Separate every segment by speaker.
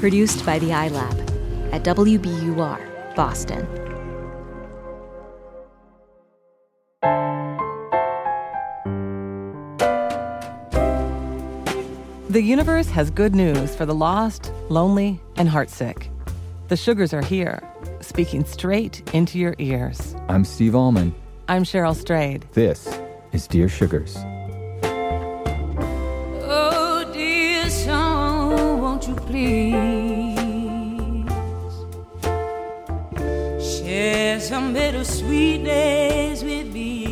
Speaker 1: Produced by the iLab at WBUR, Boston.
Speaker 2: The universe has good news for the lost, lonely, and heartsick. The Sugars are here, speaking straight into your ears.
Speaker 3: I'm Steve Allman.
Speaker 2: I'm Cheryl Strayed.
Speaker 3: This is Dear Sugars.
Speaker 4: Oh, dear song, won't you please share some bittersweet days with me?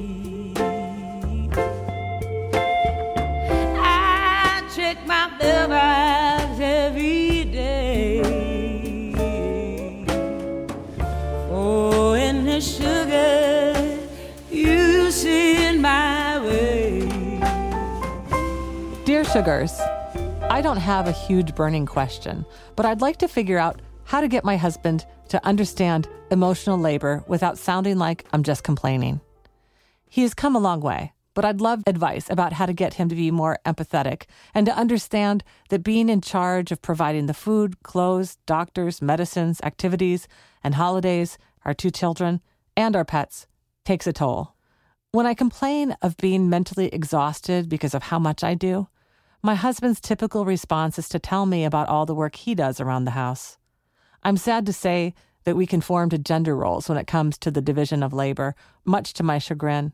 Speaker 4: My mailbox every day. Oh, and the sugar you send my way.
Speaker 2: Dear Sugars, I don't have a huge burning question, but I'd like to figure out how to get my husband to understand emotional labor without sounding like I'm just complaining. He has come a long way, but I'd love advice about how to get him to be more empathetic and to understand that being in charge of providing the food, clothes, doctors, medicines, activities, and holidays, our 2 children, and our pets takes a toll. When I complain of being mentally exhausted because of how much I do, my husband's typical response is to tell me about all the work he does around the house. I'm sad to say that we conform to gender roles when it comes to the division of labor, much to my chagrin.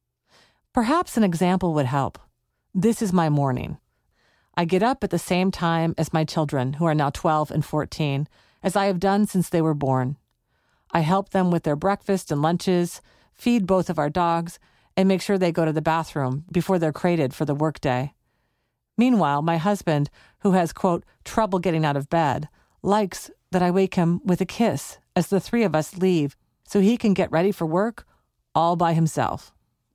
Speaker 2: Perhaps an example would help. This is my morning. I get up at the same time as my children, who are now 12 and 14, as I have done since they were born. I help them with their breakfast and lunches, feed both of our dogs, and make sure they go to the bathroom before they're crated for the workday. Meanwhile, my husband, who has, quote, trouble getting out of bed, likes that I wake him with a kiss as the 3 of us leave so he can get ready for work all by himself.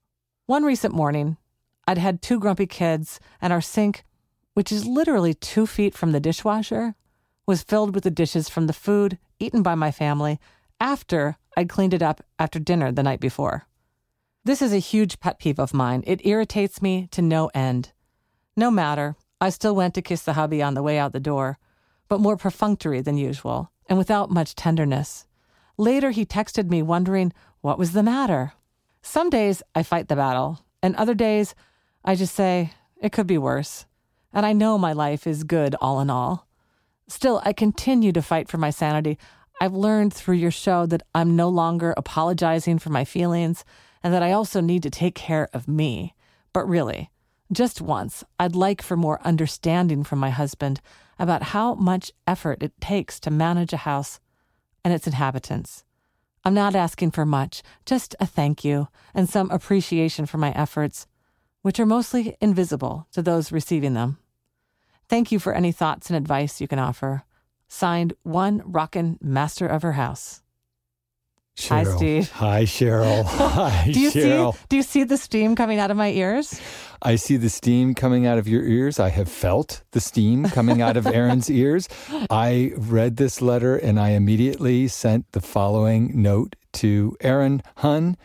Speaker 2: One recent morning, I'd had 2 grumpy kids, and our sink, which is literally 2 feet from the dishwasher, was filled with the dishes from the food eaten by my family after I'd cleaned it up after dinner the night before. This is a huge pet peeve of mine. It irritates me to no end. No matter, I still went to kiss the hubby on the way out the door, but more perfunctory than usual, and without much tenderness. Later, he texted me wondering what was the matter. Some days I fight the battle, and other days I just say, it could be worse. And I know my life is good all in all. Still, I continue to fight for my sanity. I've learned through your show that I'm no longer apologizing for my feelings and that I also need to take care of me. But really, just once, I'd like for more understanding from my husband about how much effort it takes to manage a house and its inhabitants. I'm not asking for much, just a thank you and some appreciation for my efforts, which are mostly invisible to those receiving them. Thank you for any thoughts and advice you can offer. Signed, One Rockin' Master of Her House.
Speaker 5: Cheryl.
Speaker 2: Hi, Steve.
Speaker 5: Hi, Cheryl. Hi, Cheryl.
Speaker 2: Do you see the steam coming out of my ears?
Speaker 5: I see the steam coming out of your ears. I have felt the steam coming out of Erin's ears. I read this letter and I immediately sent the following note to Erin. Hun,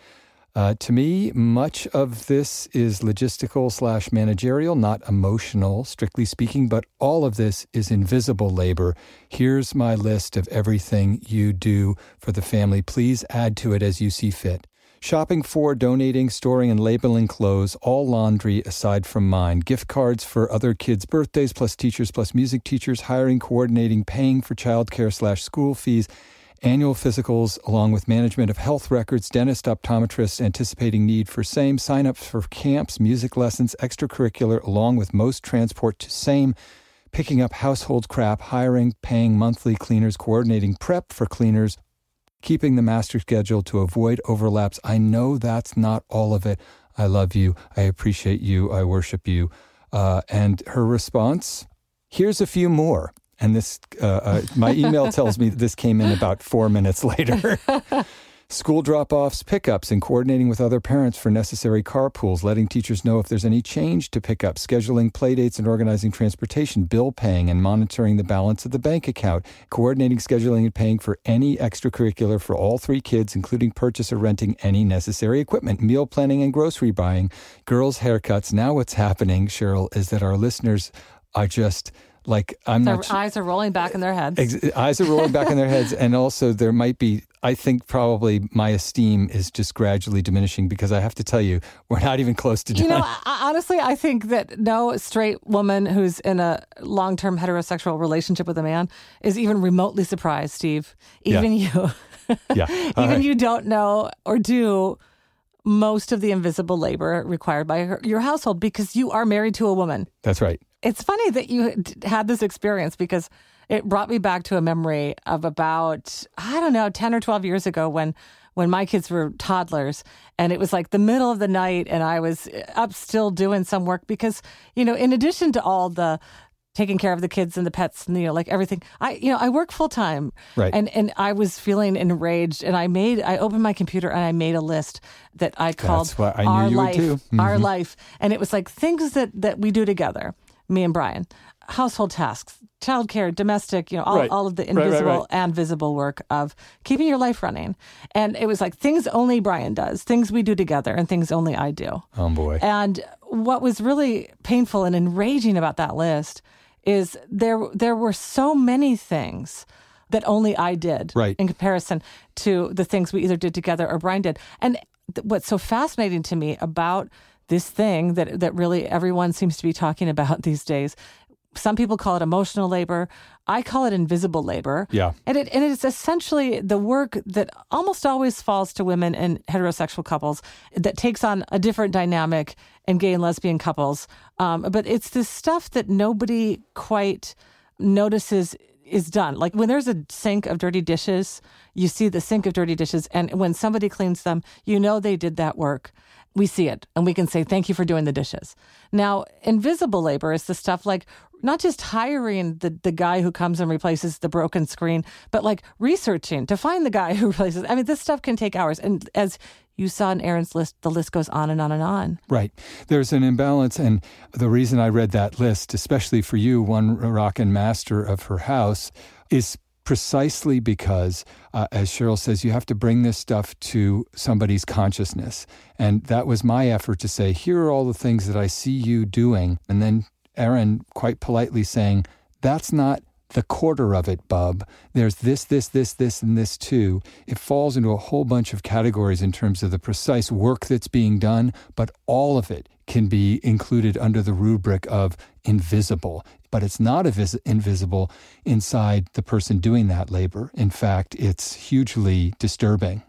Speaker 5: to me, much of this is logistical / managerial, not emotional, strictly speaking, but all of this is invisible labor. Here's my list of everything you do for the family. Please add to it as you see fit. Shopping for, donating, storing, and labeling clothes, all laundry aside from mine. Gift cards for other kids' birthdays, plus teachers, plus music teachers, hiring, coordinating, paying for childcare / school fees, annual physicals, along with management of health records, dentist, optometrists, anticipating need for same, sign-ups for camps, music lessons, extracurricular, along with most transport to same, picking up household crap, hiring, paying monthly cleaners, coordinating prep for cleaners, keeping the master schedule to avoid overlaps. I know that's not all of it. I love you. I appreciate you. I worship you. And her response, here's a few more. And this, my email tells me this came in about 4 minutes later. School drop-offs, pickups, and coordinating with other parents for necessary carpools, letting teachers know if there's any change to pick up, scheduling playdates and organizing transportation, bill paying and monitoring the balance of the bank account, coordinating, scheduling, and paying for any extracurricular for all 3 kids, including purchase or renting any necessary equipment, meal planning and grocery buying, girls' haircuts. Now what's happening, Cheryl, is that our listeners are just Like, I'm
Speaker 2: Their
Speaker 5: not...
Speaker 2: eyes are rolling back in their heads.
Speaker 5: Eyes are rolling back in their heads. And also there might be, I think probably my esteem is just gradually diminishing because I have to tell you, we're not even close to done.
Speaker 2: You know, honestly, I think that no straight woman who's in a long-term heterosexual relationship with a man is even remotely surprised, Steve. Even you.
Speaker 5: Yeah.
Speaker 2: Even you don't know or do most of the invisible labor required by your household because you are married to a woman.
Speaker 5: That's right.
Speaker 2: It's funny that you had this experience because it brought me back to a memory of about, 10 or 12 years ago when my kids were toddlers, and it was like the middle of the night and I was up still doing some work because, in addition to all the taking care of the kids and the pets and, like everything, I work full time.
Speaker 5: Right.
Speaker 2: And I was feeling enraged, and I opened my computer and I made a list that I called
Speaker 5: That's what I knew
Speaker 2: Our
Speaker 5: you
Speaker 2: Life,
Speaker 5: would do. Mm-hmm.
Speaker 2: Our Life. And it was like things that we do together, me and Brian, household tasks, childcare, domestic, all of the invisible and visible work of keeping your life running. And it was like things only Brian does, things we do together, and things only I do.
Speaker 5: Oh, boy.
Speaker 2: And what was really painful and enraging about that list is there were so many things that only I did in comparison to the things we either did together or Brian did. And what's so fascinating to me about this thing that really everyone seems to be talking about these days, some people call it emotional labor. I call it invisible labor.
Speaker 5: Yeah.
Speaker 2: And it is essentially the work that almost always falls to women in heterosexual couples that takes on a different dynamic in gay and lesbian couples. But it's this stuff that nobody quite notices is done. Like when there's a sink of dirty dishes, you see the sink of dirty dishes. And when somebody cleans them, they did that work. We see it and we can say, thank you for doing the dishes. Now, invisible labor is the stuff like not just hiring the guy who comes and replaces the broken screen, but like researching to find the guy who replaces. I mean, this stuff can take hours. And as you saw in Erin's list, the list goes on and on and on. Right.
Speaker 5: There's an imbalance. And the reason I read that list, especially for you, one rockin' master of her house, is precisely because, as Cheryl says, you have to bring this stuff to somebody's consciousness. And that was my effort to say, here are all the things that I see you doing. And then Erin quite politely saying, that's not the quarter of it, bub. There's this, and this too. It falls into a whole bunch of categories in terms of the precise work that's being done, but all of it can be included under the rubric of invisible. But it's not invisible inside the person doing that labor. In fact, it's hugely disturbing.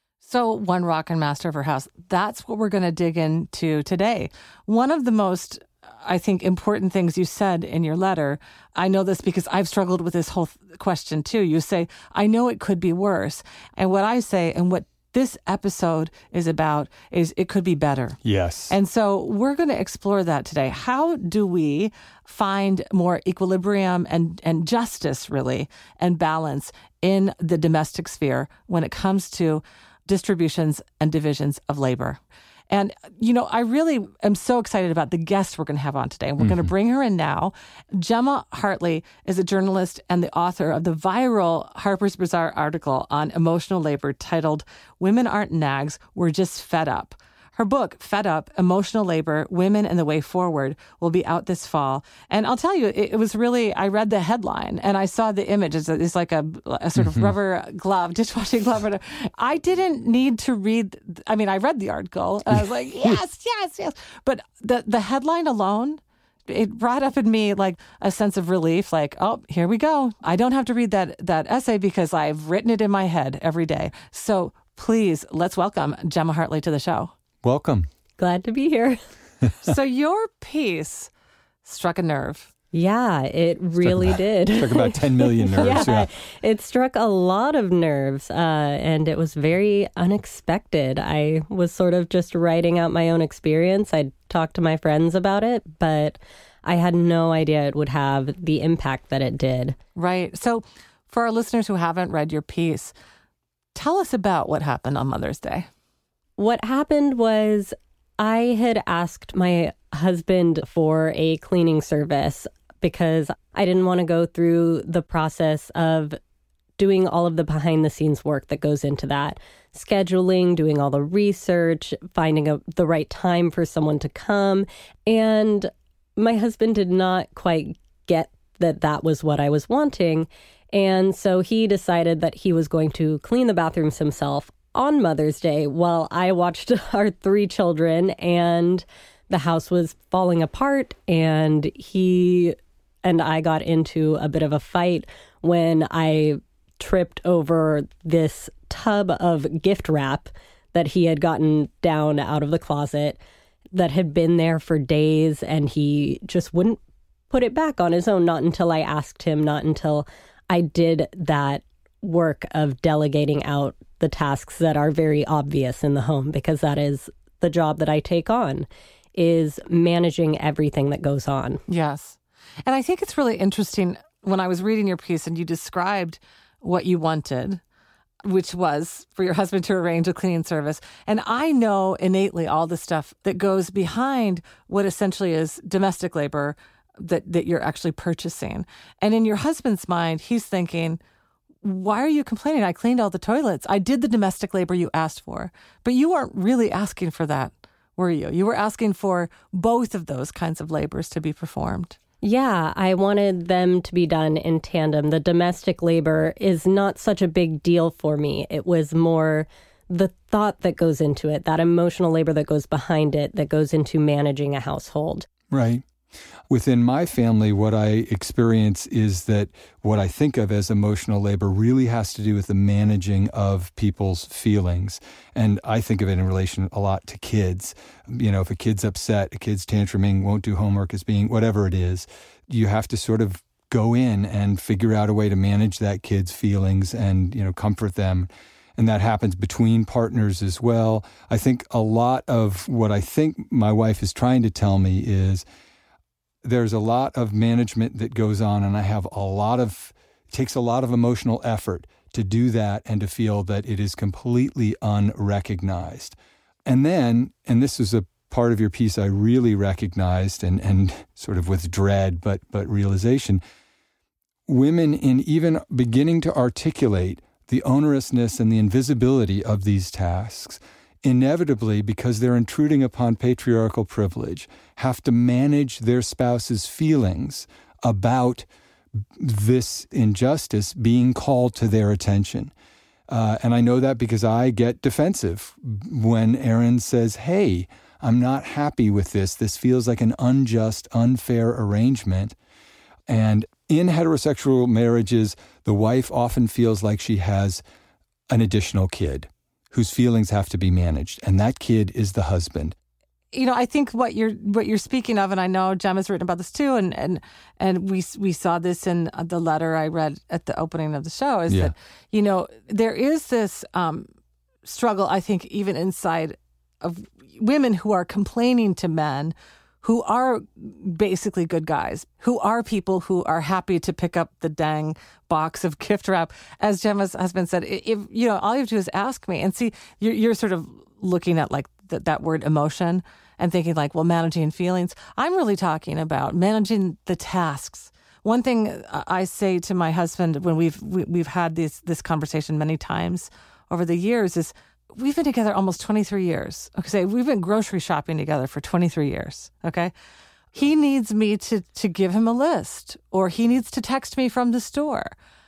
Speaker 2: So one rockin' master of her house, that's what we're going to dig into today. One of the most, I think, important things you said in your letter, I know this because I've struggled with this whole question too. You say, I know it could be worse. And what I say, and what this episode is about, is it could be better.
Speaker 5: Yes.
Speaker 2: And so we're going to explore that today. How do we find more equilibrium and justice, really, and balance in the domestic sphere when it comes to distributions and divisions of labor? And, I really am so excited about the guest we're going to have on today. And we're going to bring her in now. Gemma Hartley is a journalist and the author of the viral Harper's Bazaar article on emotional labor titled Women Aren't Nags, We're Just Fed Up. Her book, Fed Up, Emotional Labor, Women and the Way Forward, will be out this fall. And I'll tell you, it was really, I read the headline and I saw the image. It's like a sort of rubber glove, dishwashing glove. I didn't need to read, I read the article. And I was like, yes. But the headline alone, it brought up in me like a sense of relief, like, oh, here we go. I don't have to read that essay because I've written it in my head every day. So please, let's welcome Gemma Hartley to the show.
Speaker 5: Welcome.
Speaker 6: Glad to be here.
Speaker 2: So your piece struck a nerve.
Speaker 6: Yeah, it really did.
Speaker 5: Struck about 10 million nerves. Yeah.
Speaker 6: It struck a lot of nerves, and it was very unexpected. I was sort of just writing out my own experience. I'd talked to my friends about it, but I had no idea it would have the impact that it did.
Speaker 2: Right. So for our listeners who haven't read your piece, tell us about what happened on Mother's Day.
Speaker 6: What happened was I had asked my husband for a cleaning service because I didn't want to go through the process of doing all of the behind the scenes work that goes into that. Scheduling, doing all the research, finding the right time for someone to come. And my husband did not quite get that was what I was wanting. And so he decided that he was going to clean the bathrooms himself on Mother's Day while I watched our 3 children, and the house was falling apart, and he and I got into a bit of a fight when I tripped over this tub of gift wrap that he had gotten down out of the closet that had been there for days, and he just wouldn't put it back on his own, not until I asked him, not until I did that work of delegating out the tasks that are very obvious in the home, because that is the job that I take on, is managing everything that goes on.
Speaker 2: Yes. And I think it's really interesting when I was reading your piece and you described what you wanted, which was for your husband to arrange a cleaning service. And I know innately all the stuff that goes behind what essentially is domestic labor that you're actually purchasing. And in your husband's mind, he's thinking, why are you complaining? I cleaned all the toilets. I did the domestic labor you asked for. But you weren't really asking for that, were you? You were asking for both of those kinds of labors to be performed.
Speaker 6: Yeah, I wanted them to be done in tandem. The domestic labor is not such a big deal for me. It was more the thought that goes into it, that emotional labor that goes behind it, that goes into managing a household.
Speaker 5: Right. Within my family, what I experience is that what I think of as emotional labor really has to do with the managing of people's feelings. And I think of it in relation a lot to kids. You know, if a kid's upset, a kid's tantruming, won't do homework, is being whatever it is, you have to sort of go in and figure out a way to manage that kid's feelings and, you know, comfort them. And that happens between partners as well. I think a lot of what I think my wife is trying to tell me is there's a lot of management that goes on, and it takes a lot of emotional effort to do that and to feel that it is completely unrecognized. And then, and this is a part of your piece I really recognized and sort of with dread, but realization, women in even beginning to articulate the onerousness and the invisibility of these tasks, inevitably, because they're intruding upon patriarchal privilege, have to manage their spouse's feelings about this injustice being called to their attention. And I know that because I get defensive when Erin says, hey, I'm not happy with this. This feels like an unjust, unfair arrangement. And in heterosexual marriages, the wife often feels like she has an additional kid whose feelings have to be managed, and that kid is the husband.
Speaker 2: You know, I think what you're speaking of, and I know Gemma's written about this too, and we saw this in the letter I read at the opening of the show, is that, you know, there is this struggle, I think, even inside of women who are complaining to men who are basically good guys, who are people who are happy to pick up the dang box of gift wrap. As Gemma's husband said, if you know, all you have to do is ask me. And see, you're sort of looking at like that word emotion and thinking like, well, managing feelings. I'm really talking about managing the tasks. One thing I say to my husband when we've had this conversation many times over the years is, we've been together almost 23 years. Okay, we've been grocery shopping together for 23 years. Okay, he needs me to give him a list, or he needs to text me from the store.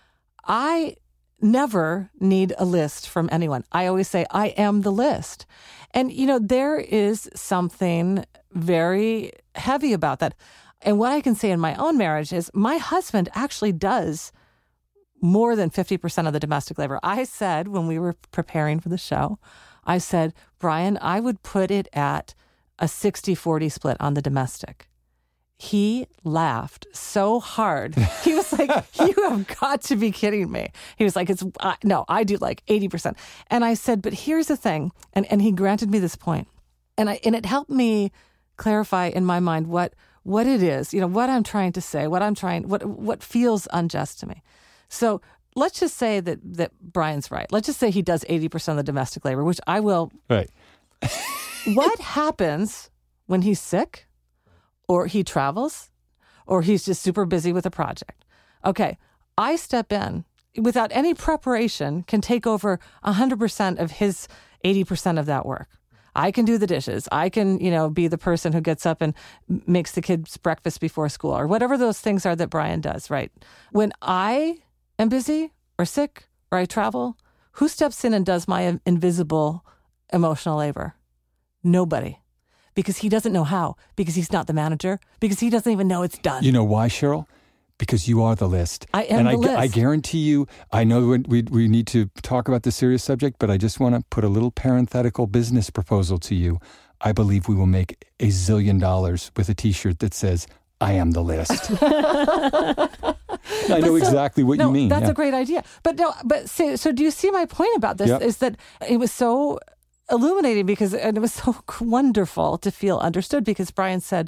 Speaker 2: I never need a list from anyone. I always say, I am the list. And, you know, there is something very heavy about that. And what I can say in my own marriage is my husband actually does more than 50% of the domestic labor. I said when we were preparing for the show, I said, Brian, I would put it at a 60-40 split on the domestic. He laughed so hard. He was like, you have got to be kidding me. He was like, no, I do like 80%. And I said, but here's the thing. And he granted me this point. And it helped me clarify in my mind what it is, you know, what I'm trying to say, what feels unjust to me. So let's just say that Brian's right. Let's just say he does 80% of the domestic labor, which I will.
Speaker 5: Right.
Speaker 2: What happens when he's sick, or he travels, or he's just super busy with a project? Okay, I step in without any preparation, can take over 100% of his 80% of that work. I can do the dishes. I can, be the person who gets up and makes the kids breakfast before school or whatever those things are that Brian does, right? When I am busy or sick or I travel, who steps in and does my invisible emotional labor? Nobody. Because he doesn't know how, because he's not the manager, because he doesn't even know it's done.
Speaker 5: You know why, Cheryl? Because you are the list.
Speaker 2: I am the list.
Speaker 5: I guarantee you, I know we need to talk about the serious subject, but I just want to put a little parenthetical business proposal to you. I believe we will make $1 zillion with a T-shirt that says, I am the list. I know exactly what you mean.
Speaker 2: That's a great idea. So do you see my point about this?
Speaker 5: Yep.
Speaker 2: Is that it was so illuminating and it was so wonderful to feel understood because Brian said,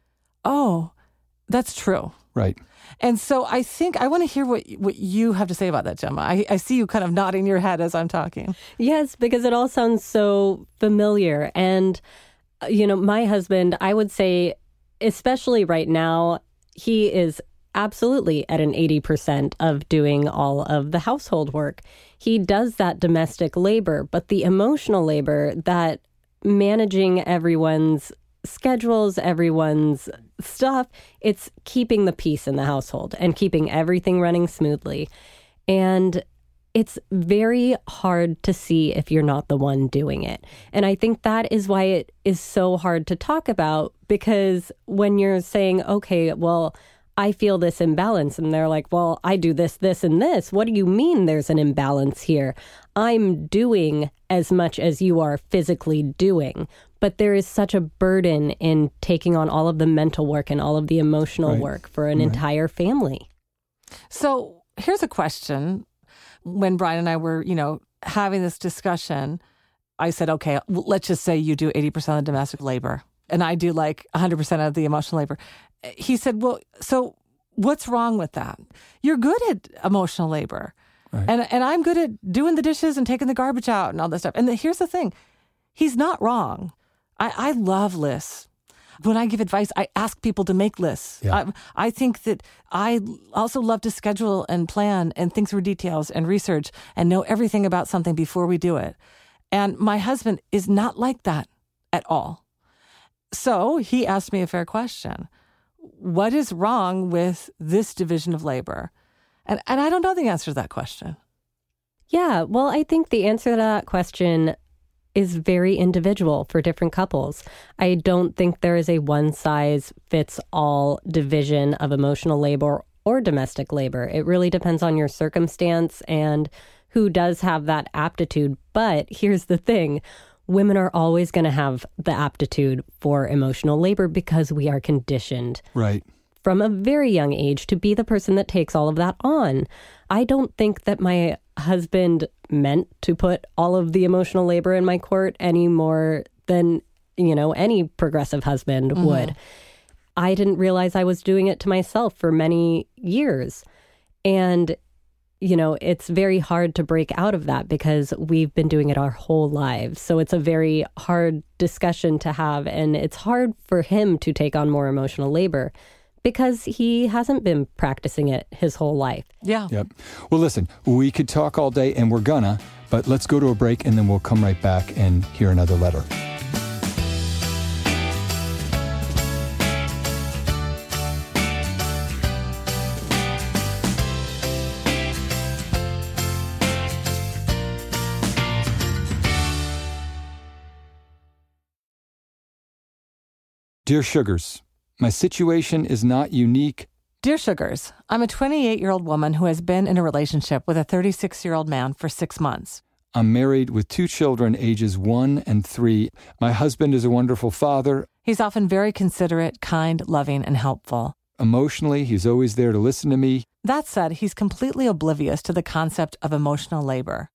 Speaker 2: oh, that's true.
Speaker 5: Right.
Speaker 2: And so I think I want to hear what you have to say about that, Gemma. I see you kind of nodding your head as I'm talking.
Speaker 6: Yes, because it all sounds so familiar. And, my husband, I would say, especially right now, he is absolutely at an 80% of doing all of the household work. He does that domestic labor, but the emotional labor, that managing everyone's schedules, everyone's stuff, it's keeping the peace in the household and keeping everything running smoothly. And it's very hard to see if you're not the one doing it. And I think that is why it is so hard to talk about, because when you're saying, okay, well, I feel this imbalance, and they're like, well, I do this, this, and this. What do you mean there's an imbalance here? I'm doing as much as you are physically doing, but there is such a burden in taking on all of the mental work and all of the emotional work for an entire family.
Speaker 2: So here's a question. When Brian and I were, having this discussion, I said, okay, let's just say you do 80% of the domestic labor and I do like 100% of the emotional labor. He said, well, so what's wrong with that? You're good at emotional labor. Right. And I'm good at doing the dishes and taking the garbage out and all this stuff. And here's the thing. He's not wrong. I love lists. When I give advice, I ask people to make lists. Yeah. I think that I also love to schedule and plan and think through details and research and know everything about something before we do it. And my husband is not like that at all. So he asked me a fair question. What is wrong with this division of labor? And I don't know the answer to that question.
Speaker 6: Yeah, well, I think the answer to that question is very individual for different couples. I don't think there is a one-size-fits-all division of emotional labor or domestic labor. It really depends on your circumstance and who does have that aptitude. But here's the thing. Women are always going to have the aptitude for emotional labor because we are conditioned from a very young age to be the person that takes all of that on. I don't think that my husband meant to put all of the emotional labor in my court any more than, any progressive husband would. I didn't realize I was doing it to myself for many years. And it's very hard to break out of that because we've been doing it our whole lives. So it's a very hard discussion to have. And it's hard for him to take on more emotional labor because he hasn't been practicing it his whole life.
Speaker 2: Yeah.
Speaker 5: Yep. Well, listen, we could talk all day and we're gonna, but let's go to a break and then we'll come right back and hear another letter. Dear Sugars, my situation is not unique.
Speaker 2: Dear Sugars, I'm a 28-year-old woman who has been in a relationship with a 36-year-old man for 6 months.
Speaker 5: I'm married with 2 children, ages 1 and 3. My husband is a wonderful father.
Speaker 2: He's often very considerate, kind, loving, and helpful.
Speaker 5: Emotionally, he's always there to listen to me.
Speaker 2: That said, he's completely oblivious to the concept of emotional labor.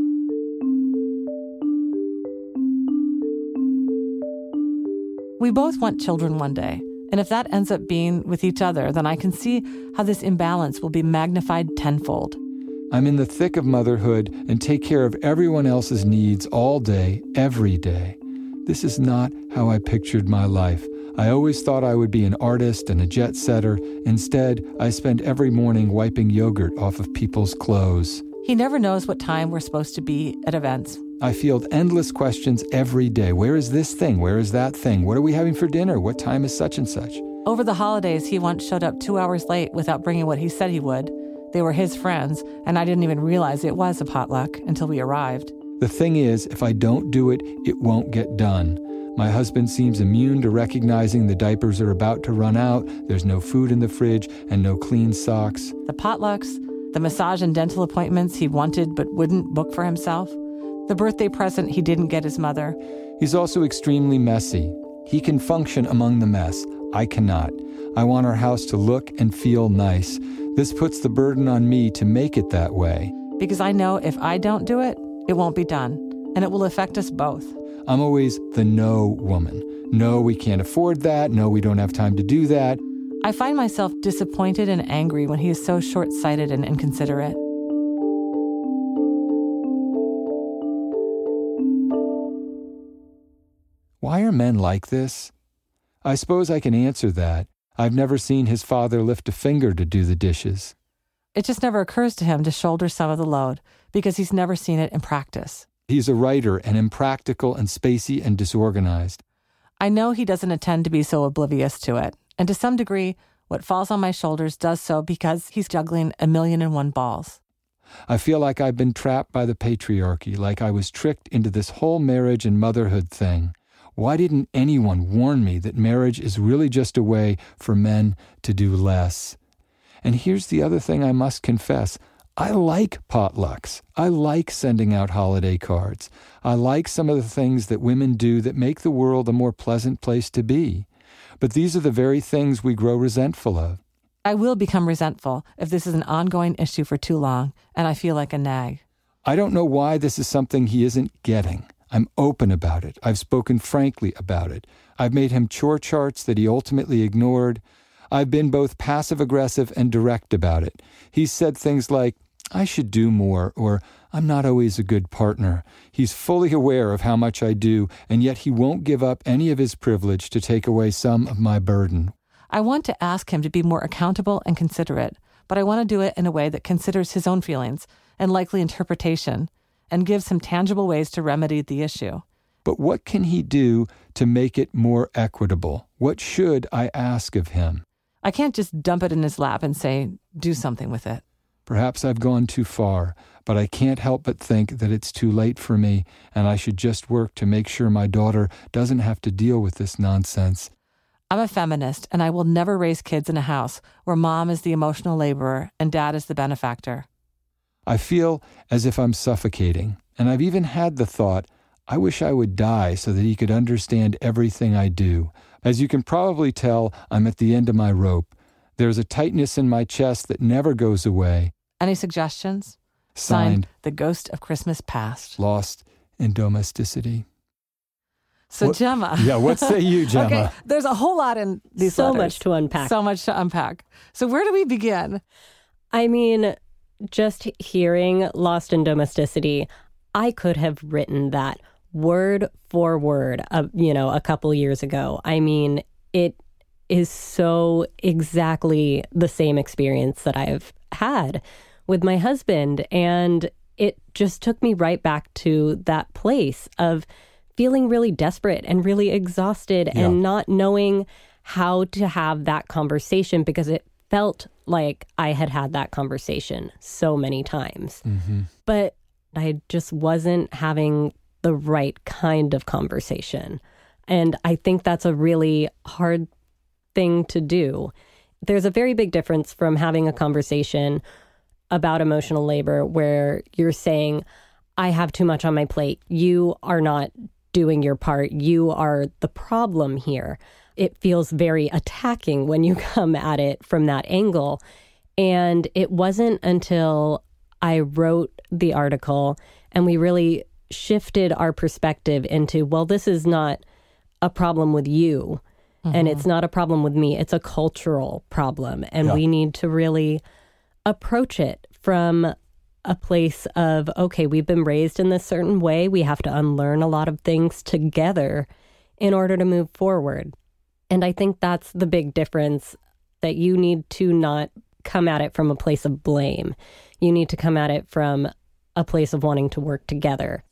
Speaker 2: We both want children one day, and if that ends up being with each other, then I can see how this imbalance will be magnified tenfold.
Speaker 5: I'm in the thick of motherhood and take care of everyone else's needs all day, every day. This is not how I pictured my life. I always thought I would be an artist and a jet setter. Instead, I spend every morning wiping yogurt off of people's clothes.
Speaker 2: He never knows what time we're supposed to be at events,
Speaker 5: I field endless questions every day. Where is this thing? Where is that thing? What are we having for dinner? What time is such and such?
Speaker 2: Over the holidays, he once showed up 2 hours late without bringing what he said he would. They were his friends, and I didn't even realize it was a potluck until we arrived.
Speaker 5: The thing is, if I don't do it, it won't get done. My husband seems immune to recognizing the diapers are about to run out, there's no food in the fridge, and no clean socks.
Speaker 2: The potlucks, the massage and dental appointments he wanted but wouldn't book for himself, the birthday present he didn't get his mother.
Speaker 5: He's also extremely messy. He can function among the mess. I cannot. I want our house to look and feel nice. This puts the burden on me to make it that way.
Speaker 2: Because I know if I don't do it, it won't be done, and it will affect us both.
Speaker 5: I'm always the no woman. No, we can't afford that. No, we don't have time to do that.
Speaker 2: I find myself disappointed and angry when he is so short-sighted and inconsiderate.
Speaker 5: Why are men like this? I suppose I can answer that. I've never seen his father lift a finger to do the dishes.
Speaker 2: It just never occurs to him to shoulder some of the load because he's never seen it in practice.
Speaker 5: He's a writer and impractical and spacey and disorganized.
Speaker 2: I know he doesn't intend to be so oblivious to it, and to some degree, what falls on my shoulders does so because he's juggling 1,000,001 balls.
Speaker 5: I feel like I've been trapped by the patriarchy, like I was tricked into this whole marriage and motherhood thing. Why didn't anyone warn me that marriage is really just a way for men to do less? And here's the other thing I must confess. I like potlucks. I like sending out holiday cards. I like some of the things that women do that make the world a more pleasant place to be. But these are the very things we grow resentful of.
Speaker 2: I will become resentful if this is an ongoing issue for too long, and I feel like a nag.
Speaker 5: I don't know why this is something he isn't getting. I'm open about it. I've spoken frankly about it. I've made him chore charts that he ultimately ignored. I've been both passive-aggressive and direct about it. He's said things like, I should do more, or I'm not always a good partner. He's fully aware of how much I do, and yet he won't give up any of his privilege to take away some of my burden.
Speaker 2: I want to ask him to be more accountable and considerate, but I want to do it in a way that considers his own feelings and likely interpretation, and gives him tangible ways to remedy the issue.
Speaker 5: But what can he do to make it more equitable? What should I ask of him?
Speaker 2: I can't just dump it in his lap and say, do something with it.
Speaker 5: Perhaps I've gone too far, but I can't help but think that it's too late for me, and I should just work to make sure my daughter doesn't have to deal with this nonsense.
Speaker 2: I'm a feminist, and I will never raise kids in a house where mom is the emotional laborer and dad is the benefactor.
Speaker 5: I feel as if I'm suffocating, and I've even had the thought, I wish I would die so that he could understand everything I do. As you can probably tell, I'm at the end of my rope. There's a tightness in my chest that never goes away.
Speaker 2: Any suggestions?
Speaker 5: Signed,
Speaker 2: The Ghost of Christmas Past.
Speaker 5: Lost in Domesticity.
Speaker 2: So,
Speaker 5: What-
Speaker 2: Gemma.
Speaker 5: Yeah, what say you, Gemma?
Speaker 2: Okay, there's a whole lot in these
Speaker 6: So
Speaker 2: letters.
Speaker 6: much to unpack.
Speaker 2: So much to unpack. So where do we begin?
Speaker 6: I mean, just hearing Lost in Domesticity, I could have written that word for word, a couple years ago. I mean, it is so exactly the same experience that I've had with my husband. And it just took me right back to that place of feeling really desperate and really exhausted and not knowing how to have that conversation because it felt like I had had that conversation so many times.
Speaker 5: Mm-hmm.
Speaker 6: But I just wasn't having the right kind of conversation. And I think that's a really hard thing to do. There's a very big difference from having a conversation about emotional labor where you're saying, I have too much on my plate. You are not doing your part. You are the problem here. It feels very attacking when you come at it from that angle. And it wasn't until I wrote the article and we really shifted our perspective into, well, this is not a problem with you. And it's not a problem with me. It's a cultural problem. And we need to really approach it from a place of, okay, we've been raised in this certain way. We have to unlearn a lot of things together in order to move forward. And I think that's the big difference, that you need to not come at it from a place of blame. You need to come at it from a place of wanting to work together.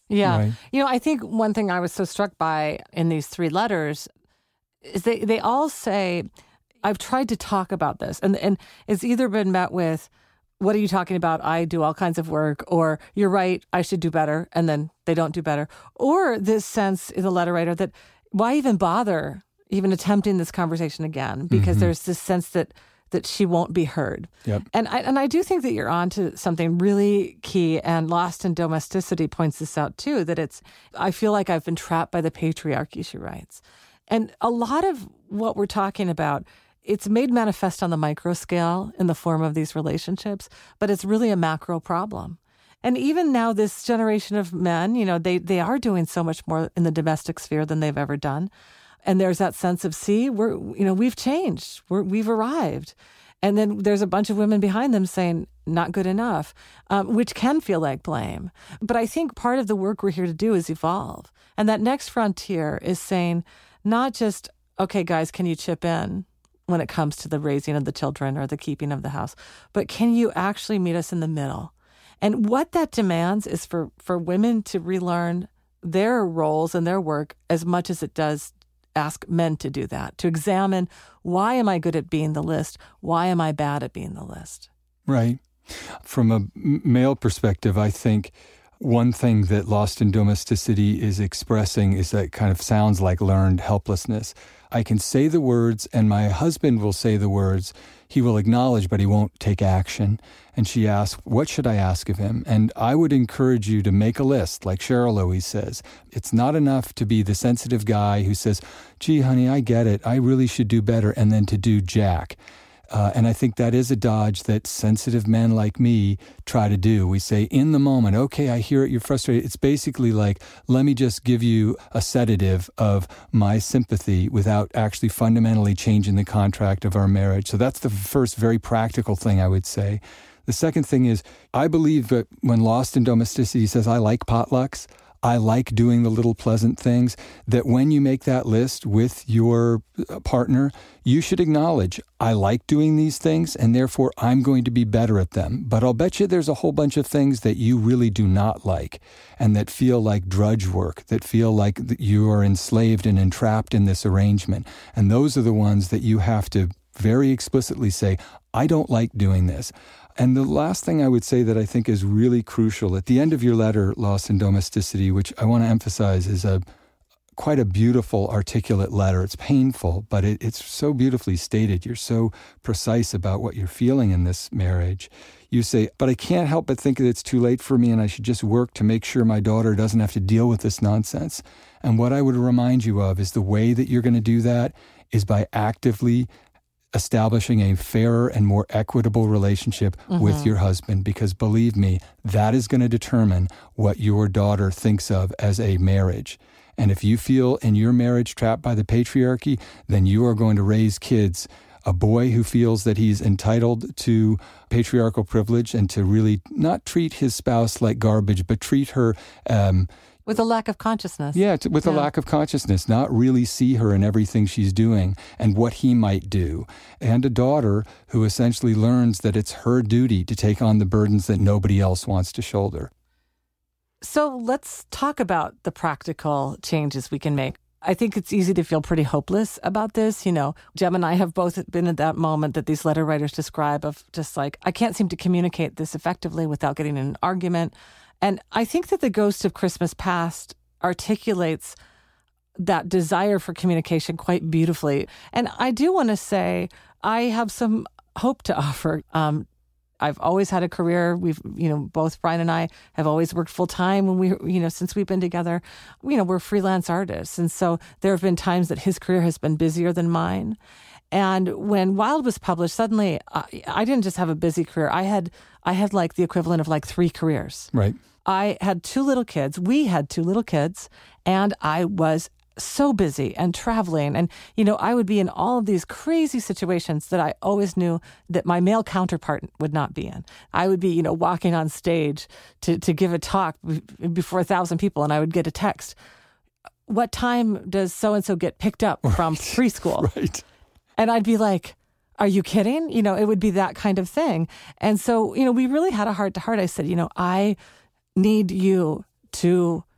Speaker 2: Yeah.
Speaker 5: Right.
Speaker 2: I think one thing I was so struck by in these 3 letters is they all say, I've tried to talk about this. And it's either been met with, what are you talking about? I do all kinds of work, or you're right, I should do better. And then they don't do better. Or this sense in the letter writer that why even bother even attempting this conversation again? Because there's this sense that she won't be heard.
Speaker 5: Yep.
Speaker 2: And I do think that you're onto something really key, and Lost in Domesticity points this out too, that I feel like I've been trapped by the patriarchy, she writes. And a lot of what we're talking about, it's made manifest on the micro scale in the form of these relationships, but it's really a macro problem. And even now, this generation of men, they are doing so much more in the domestic sphere than they've ever done. And there's that sense of, see, we've changed, we've arrived. And then there's a bunch of women behind them saying, not good enough, which can feel like blame. But I think part of the work we're here to do is evolve. And that next frontier is saying, not just, okay, guys, can you chip in when it comes to the raising of the children or the keeping of the house, but can you actually meet us in the middle? And what that demands is for women to relearn their roles and their work as much as it does ask men to do that, to examine, why am I good at being the list? Why am I bad at being the list?
Speaker 5: Right. From a male perspective, I think one thing that Lost in Domesticity is expressing is that kind of sounds like learned helplessness. I can say the words, and my husband will say the words. He will acknowledge, but he won't take action. And she asks, what should I ask of him? And I would encourage you to make a list, like Cheryl always says. It's not enough to be the sensitive guy who says, gee, honey, I get it. I really should do better, and then to do jack. And I think that is a dodge that sensitive men like me try to do. We say, in the moment, okay, I hear it, you're frustrated. It's basically like, let me just give you a sedative of my sympathy without actually fundamentally changing the contract of our marriage. So that's the first very practical thing I would say. The second thing is, I believe that when Lost in Domesticity says, I like potlucks, I like doing the little pleasant things, that when you make that list with your partner, you should acknowledge, I like doing these things, and therefore I'm going to be better at them. But I'll bet you there's a whole bunch of things that you really do not like, and that feel like drudge work, that feel like you are enslaved and entrapped in this arrangement. And those are the ones that you have to very explicitly say, I don't like doing this. And the last thing I would say that I think is really crucial, at the end of your letter, Lost in Domesticity, which I want to emphasize is quite a beautiful, articulate letter. It's painful, but it's so beautifully stated. You're so precise about what you're feeling in this marriage. You say, but I can't help but think that it's too late for me and I should just work to make sure my daughter doesn't have to deal with this nonsense. And what I would remind you of is the way that you're going to do that is by actively establishing a fairer and more equitable relationship with your husband, because believe me, that is going to determine what your daughter thinks of as a marriage. And if you feel in your marriage trapped by the patriarchy, then you are going to raise kids, a boy who feels that he's entitled to patriarchal privilege and to really not treat his spouse like garbage, but treat her
Speaker 2: with a lack of consciousness.
Speaker 5: Yeah, with a lack of consciousness, not really see her in everything she's doing and what he might do. And a daughter who essentially learns that it's her duty to take on the burdens that nobody else wants to shoulder.
Speaker 2: So let's talk about the practical changes we can make. I think it's easy to feel pretty hopeless about this. Jem and I have both been at that moment that these letter writers describe of just like, I can't seem to communicate this effectively without getting in an argument. And I think that The Ghost of Christmas Past articulates that desire for communication quite beautifully. And I do want to say I have some hope to offer. I've always had a career. We've, both Brian and I have always worked full time when we, since we've been together. We're freelance artists. And so there have been times that his career has been busier than mine. And when Wild was published, suddenly I didn't just have a busy career. I had like the equivalent of like 3 careers.
Speaker 5: Right.
Speaker 2: I had 2 little kids. We had 2 little kids, and I was so busy and traveling. And, I would be in all of these crazy situations that I always knew that my male counterpart would not be in. I would be, walking on stage to give a talk before 1,000 people, and I would get a text. What time does so-and-so get picked up from preschool?
Speaker 5: Right.
Speaker 2: And I'd be like, are you kidding? It would be that kind of thing. And so, we really had a heart-to-heart. I said, I need you to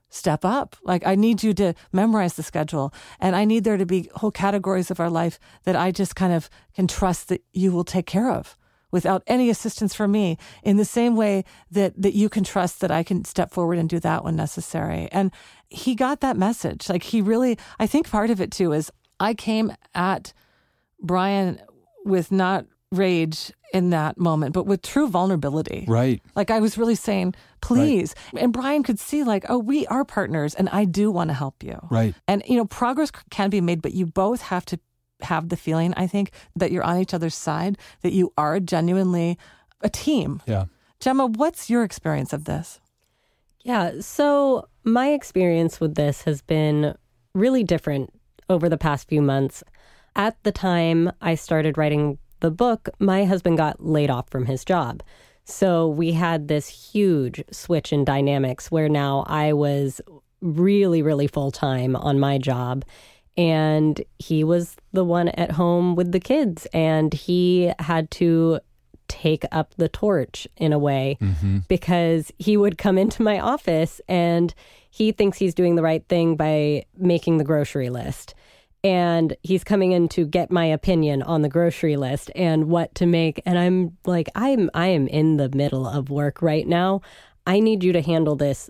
Speaker 2: step up. Like, I need you to memorize the schedule. And I need there to be whole categories of our life that I just kind of can trust that you will take care of without any assistance from me, in the same way that you can trust that I can step forward and do that when necessary. And he got that message. Like, he really, I think part of it too is I came at Brian with not rage in that moment, but with true vulnerability.
Speaker 5: Right.
Speaker 2: Like, I was really saying, please. Right. And Brian could see, like, oh, we are partners and I do want to help you.
Speaker 5: Right.
Speaker 2: And, progress can be made, but you both have to have the feeling, I think, that you're on each other's side, that you are genuinely a team.
Speaker 5: Yeah.
Speaker 2: Gemma, what's your experience of this?
Speaker 6: Yeah, so my experience with this has been really different over the past few months. At the time I started writing the book, my husband got laid off from his job. So we had this huge switch in dynamics where now I was really, really full-time on my job. And he was the one at home with the kids, and he had to take up the torch in a way, because he would come into my office and he thinks he's doing the right thing by making the grocery list. And he's coming in to get my opinion on the grocery list and what to make. And I'm like, I am in the middle of work right now. I need you to handle this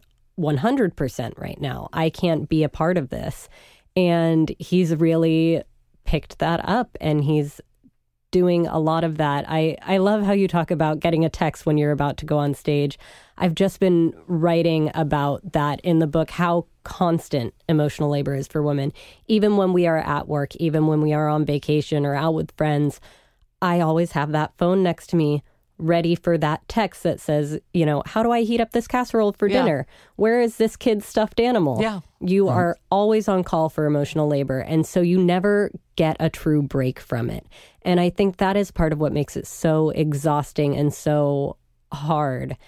Speaker 6: 100% right now. I can't be a part of this. And he's really picked that up, and he's doing a lot of that. I love how you talk about getting a text when you're about to go on stage. I've just been writing about that in the book, how constant emotional labor is for women. Even when we are at work, even when we are on vacation or out with friends, I always have that phone next to me, ready for that text that says, how do I heat up this casserole for dinner? Where is this kid's stuffed animal?
Speaker 2: Yeah.
Speaker 6: You are always on call for emotional labor. And so you never get a true break from it. And I think that is part of what makes it so exhausting and so hard.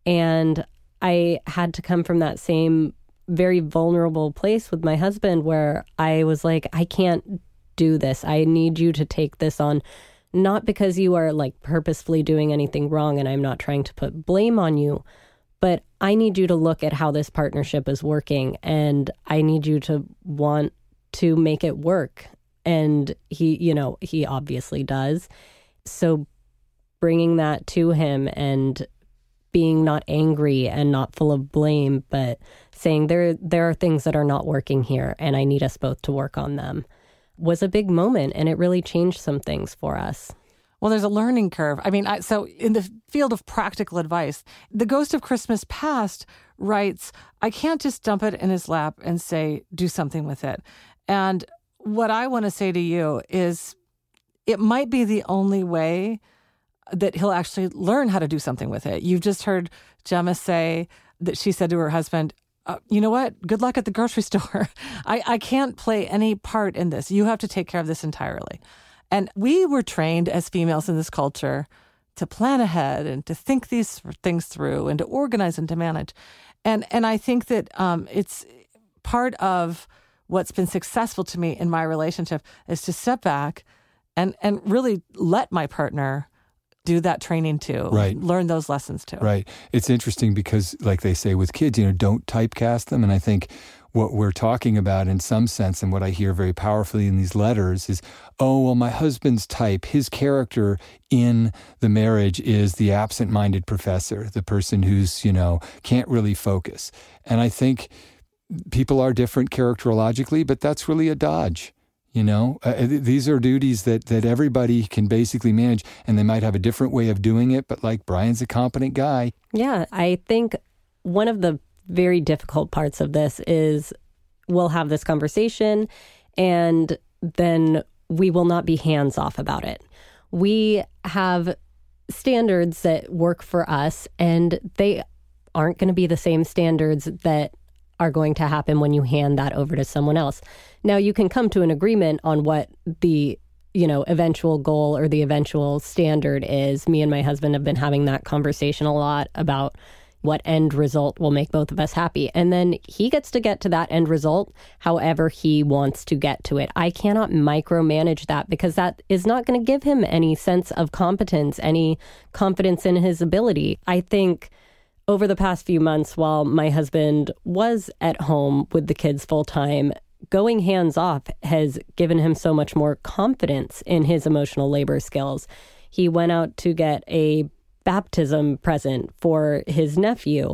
Speaker 6: And I had to come from that same very vulnerable place with my husband where I was like, I can't do this. I need you to take this on. Not because you are like purposefully doing anything wrong, and I'm not trying to put blame on you, but I need you to look at how this partnership is working, and I need you to want to make it work. And he obviously does. So bringing that to him and being not angry and not full of blame, but saying there are things that are not working here and I need us both to work on them, was a big moment, and it really changed some things for us.
Speaker 2: Well, there's a learning curve. I mean, so in the field of practical advice, The Ghost of Christmas Past writes, I can't just dump it in his lap and say, do something with it. And what I want to say to you is it might be the only way that he'll actually learn how to do something with it. You've just heard Gemma say that she said to her husband, you know what? Good luck at the grocery store. I can't play any part in this. You have to take care of this entirely. And we were trained as females in this culture to plan ahead and to think these things through and to organize and to manage. And I think that it's part of what's been successful to me in my relationship is to step back and really let my partner do that training too.
Speaker 5: Right.
Speaker 2: Learn those lessons too.
Speaker 5: Right. It's interesting because, like they say with kids, don't typecast them. And I think what we're talking about in some sense, and what I hear very powerfully in these letters is, oh, well, my husband's type, his character in the marriage is the absent-minded professor, the person who's, can't really focus. And I think people are different characterologically, but that's really a dodge. These are duties that everybody can basically manage, and they might have a different way of doing it. But like Brian's a competent guy.
Speaker 6: Yeah, I think one of the very difficult parts of this is we'll have this conversation and then we will not be hands off about it. We have standards that work for us, and they aren't going to be the same standards that are going to happen when you hand that over to someone else. Now, you can come to an agreement on what the, eventual goal or the eventual standard is. Me and my husband have been having that conversation a lot about what end result will make both of us happy. And then he gets to get to that end result however he wants to get to it. I cannot micromanage that because that is not going to give him any sense of competence, any confidence in his ability. I think over the past few months, while my husband was at home with the kids full time, going hands off has given him so much more confidence in his emotional labor skills. He went out to get a baptism present for his nephew,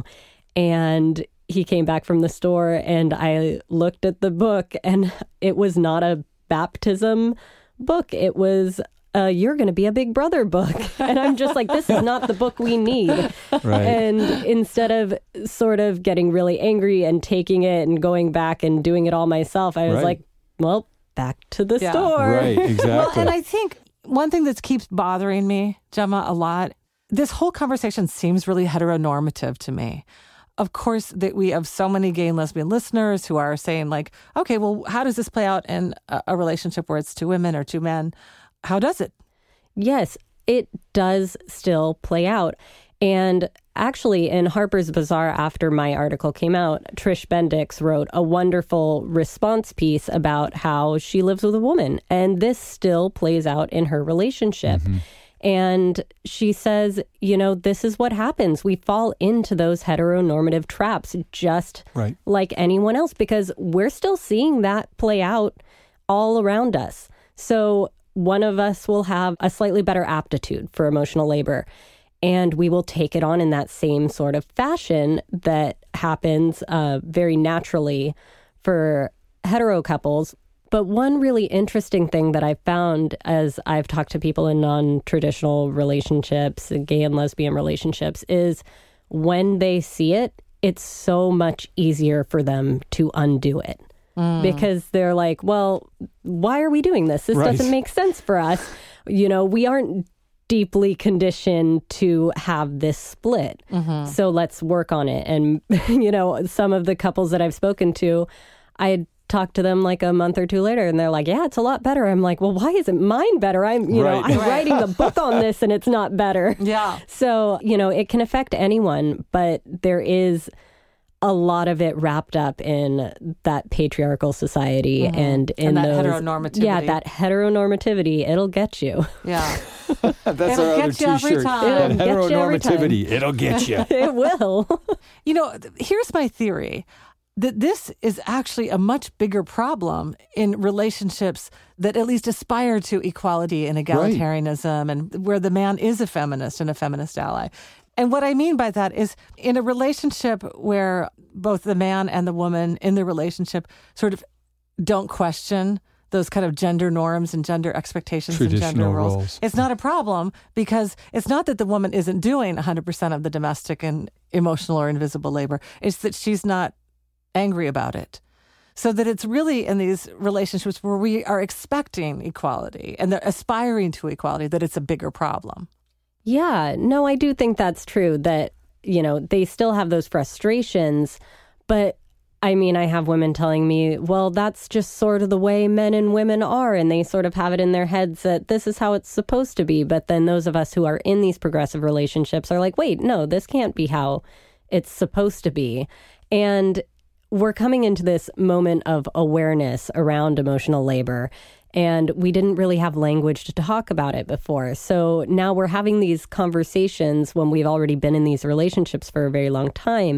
Speaker 6: and he came back from the store, and I looked at the book, and it was not a baptism book. It was You're Going to Be a Big Brother book. And I'm just like, this is not the book we need.
Speaker 5: Right.
Speaker 6: And instead of sort of getting really angry and taking it and going back and doing it all myself, I was
Speaker 5: Right.
Speaker 6: like, well, back to the
Speaker 2: Yeah.
Speaker 6: store.
Speaker 5: Right, exactly.
Speaker 2: Well, and I think one thing that keeps bothering me, Gemma, a lot, this whole conversation seems really heteronormative to me. Of course, that we have so many gay and lesbian listeners who are saying like, okay, well, how does this play out in a relationship where it's two women or two men? How does it?
Speaker 6: Yes, it does still play out. And actually, in Harper's Bazaar, after my article came out, Trish Bendix wrote a wonderful response piece about how she lives with a woman. And this still plays out in her relationship.
Speaker 5: Mm-hmm.
Speaker 6: And she says, you know, this is what happens. We fall into those heteronormative traps just
Speaker 5: Right.
Speaker 6: like anyone else, because we're still seeing that play out all around us. So one of us will have a slightly better aptitude for emotional labor, and we will take it on in that same sort of fashion that happens very naturally for hetero couples. But one really interesting thing that I've found as I've talked to people in non-traditional relationships, gay and lesbian relationships, is when they see it, it's so much easier for them to undo it. Because they're like, well, why are we doing this? This
Speaker 5: Right.
Speaker 6: doesn't make sense for us. You know, we aren't deeply conditioned to have this split. So let's work on it. And, you know, some of the couples that I've spoken to, I talked to them like a month or two later, and they're like, yeah, it's a lot better. I'm like, well, why isn't mine better? I'm
Speaker 5: Right.
Speaker 6: writing a book on this and it's not better.
Speaker 2: Yeah.
Speaker 6: So, you know, it can affect anyone, but there is a lot of it wrapped up in that patriarchal society and in
Speaker 2: And that
Speaker 6: those
Speaker 2: heteronormativity.
Speaker 6: Yeah, that heteronormativity, it'll get you.
Speaker 2: Yeah.
Speaker 5: That's
Speaker 2: It'll
Speaker 5: our other
Speaker 2: get you every
Speaker 5: t-shirt.
Speaker 2: time.
Speaker 5: That
Speaker 6: It'll get you every time.
Speaker 5: heteronormativity, it'll get you.
Speaker 6: It will.
Speaker 2: You know, here's my theory that this is actually a much bigger problem in relationships that at least aspire to equality and egalitarianism and where the man is a feminist and a feminist ally. And what I mean by that is in a relationship where both the man and the woman in the relationship sort of don't question those kind of gender norms and gender expectations and gender
Speaker 5: Traditional
Speaker 2: roles.
Speaker 5: roles.
Speaker 2: It's not a problem because it's not that the woman isn't doing 100% of the domestic and emotional or invisible labor. It's that she's not angry about it. So that it's really in these relationships where we are expecting equality and they're aspiring to equality that it's a bigger problem.
Speaker 6: Yeah, no, I do think that's true that, you know, they still have those frustrations. But I mean, I have women telling me, well, that's just sort of the way men and women are. And they sort of have it in their heads that this is how it's supposed to be. But then those of us who are in these progressive relationships are like, wait, no, this can't be how it's supposed to be. And we're coming into this moment of awareness around emotional labor. And we didn't really have language to talk about it before. So now we're having these conversations when we've already been in these relationships for a very long time.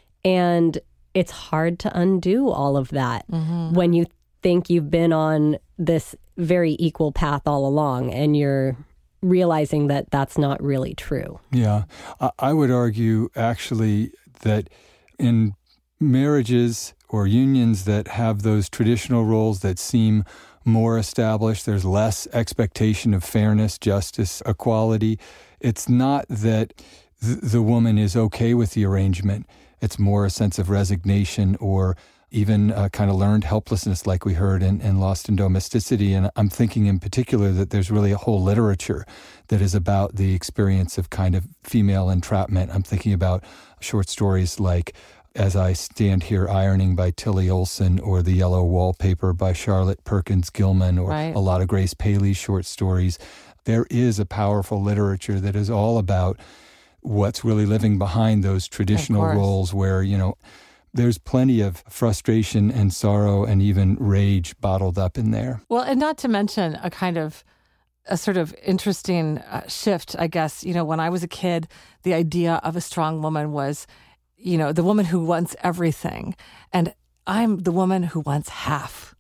Speaker 6: And it's hard to undo all of that when you think you've been on this very equal path all along and you're realizing that that's not really true.
Speaker 5: Yeah. I would argue actually that in marriages or unions that have those traditional roles that seem more established, there's less expectation of fairness, justice, equality. It's not that the woman is okay with the arrangement. It's more a sense of resignation or even a kind of learned helplessness like we heard in Lost in Domesticity. And I'm thinking in particular that there's really a whole literature that is about the experience of kind of female entrapment. I'm thinking about short stories like As I Stand Here Ironing by Tilly Olson or The Yellow Wallpaper by Charlotte Perkins Gilman or a lot of Grace Paley's short stories. There is a powerful literature that is all about what's really living behind those traditional roles where, you know, there's plenty of frustration and sorrow and even rage bottled up in there.
Speaker 2: Well, and not to mention a kind of a sort of interesting shift, I guess. When I was a kid, the idea of a strong woman was, the woman who wants everything. And I'm the woman who wants half.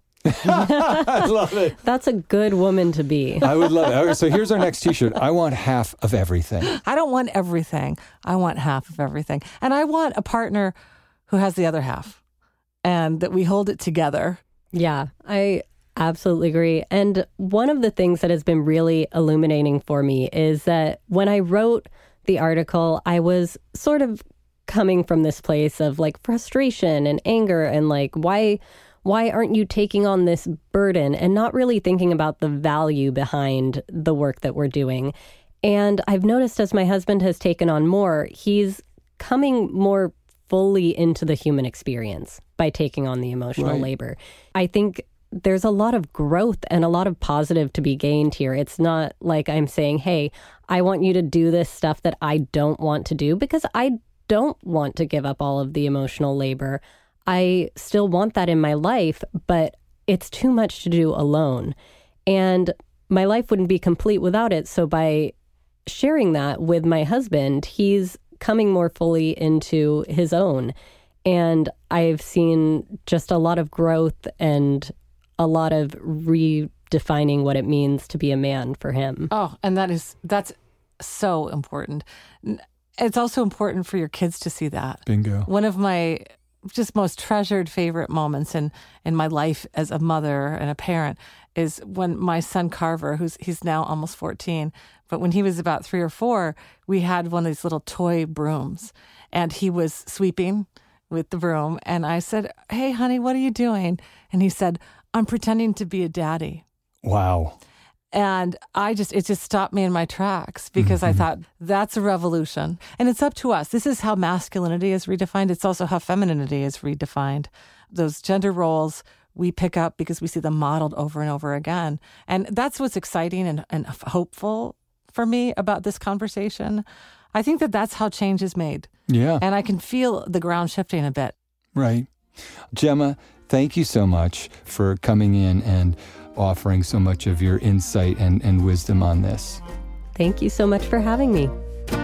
Speaker 5: I love it.
Speaker 6: That's a good woman to be.
Speaker 5: I would love it. Okay, so here's our next T-shirt. I want half of everything.
Speaker 2: I don't want everything. I want half of everything. And I want a partner who has the other half and that we hold it together.
Speaker 6: Yeah, I absolutely agree. And one of the things that has been really illuminating for me is that when I wrote the article, I was sort of coming from this place of like frustration and anger and like, why aren't you taking on this burden, and not really thinking about the value behind the work that we're doing. And I've noticed as my husband has taken on more, he's coming more fully into the human experience by taking on the emotional labor. I think there's a lot of growth and a lot of positive to be gained here. It's not like I'm saying, hey, I want you to do this stuff that I don't want to do, because I don't want to give up all of the emotional labor. I still want that in my life, but it's too much to do alone. And my life wouldn't be complete without it. So by sharing that with my husband, he's coming more fully into his own. And I've seen just a lot of growth and a lot of redefining what it means to be a man for him.
Speaker 2: Oh, and that's so important. It's also important for your kids to see that.
Speaker 5: Bingo.
Speaker 2: One of my just most treasured favorite moments in my life as a mother and a parent is when my son Carver, he's now almost 14, but when he was about 3 or 4, we had one of these little toy brooms, and he was sweeping with the broom, and I said, "Hey, honey, what are you doing?" And he said, "I'm pretending to be a daddy."
Speaker 5: Wow.
Speaker 2: And it just stopped me in my tracks, because I thought, that's a revolution. And it's up to us. This is how masculinity is redefined. It's also how femininity is redefined. Those gender roles we pick up because we see them modeled over and over again. And that's what's exciting and hopeful for me about this conversation. I think that's how change is made.
Speaker 5: Yeah.
Speaker 2: And I can feel the ground shifting a bit.
Speaker 5: Right. Gemma, thank you so much for coming in and offering so much of your insight and wisdom on this.
Speaker 6: Thank you so much for having me.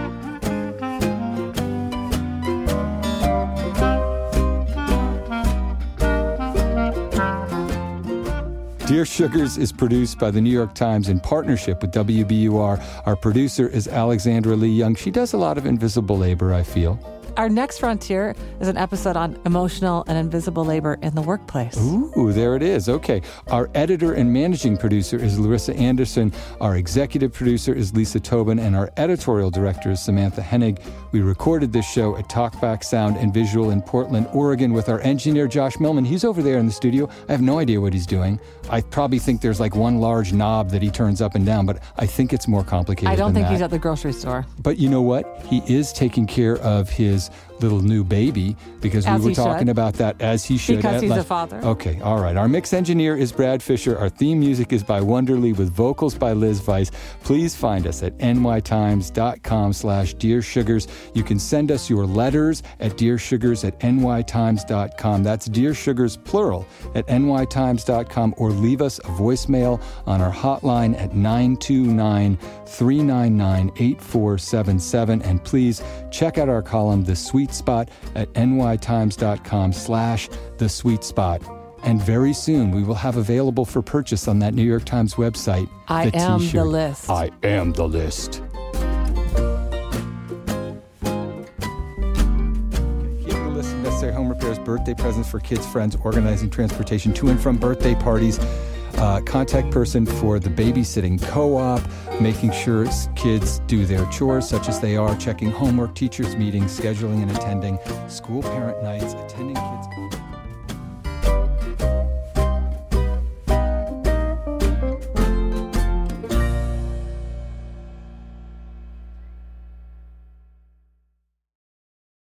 Speaker 5: Dear Sugars is produced by the New York Times in partnership with WBUR. Our producer is Alexandra Lee Young. She does a lot of invisible labor, I feel.
Speaker 2: Our next frontier is an episode on emotional and invisible labor in the workplace.
Speaker 5: Ooh, there it is. Okay. Our editor and managing producer is Larissa Anderson. Our executive producer is Lisa Tobin. And our editorial director is Samantha Hennig. We recorded this show at Talkback Sound and Visual in Portland, Oregon, with our engineer, Josh Millman. He's over there in the studio. I have no idea what he's doing. I probably think there's like one large knob that he turns up and down, but I think it's more complicated
Speaker 2: I don't think
Speaker 5: that.
Speaker 2: he's at the grocery store.
Speaker 5: But you know what? He is taking care of his little new baby, because we were talking about that, as he should.
Speaker 2: Because he's a father.
Speaker 5: Okay, all right. Our mix engineer is Brad Fisher. Our theme music is by Wonderly with vocals by Liz Weiss. Please find us at nytimes.com/Dear Sugars. You can send us your letters at dearsugars@nytimes.com. That's Dear Sugars, plural, at nytimes.com, or leave us a voicemail on our hotline at 929-399-8477. And please check out our column, The Sweet Spot, at nytimes.com/The Sweet Spot. And very soon we will have available for purchase on that New York Times website,
Speaker 2: I am the list.
Speaker 5: I am the list. Here to listen, necessary home repairs, birthday presents for kids, friends, organizing transportation to and from birthday parties. Contact person for the babysitting co-op, making sure kids do their chores such as they are, checking homework, teachers' meetings, scheduling and attending school parent nights, attending kids'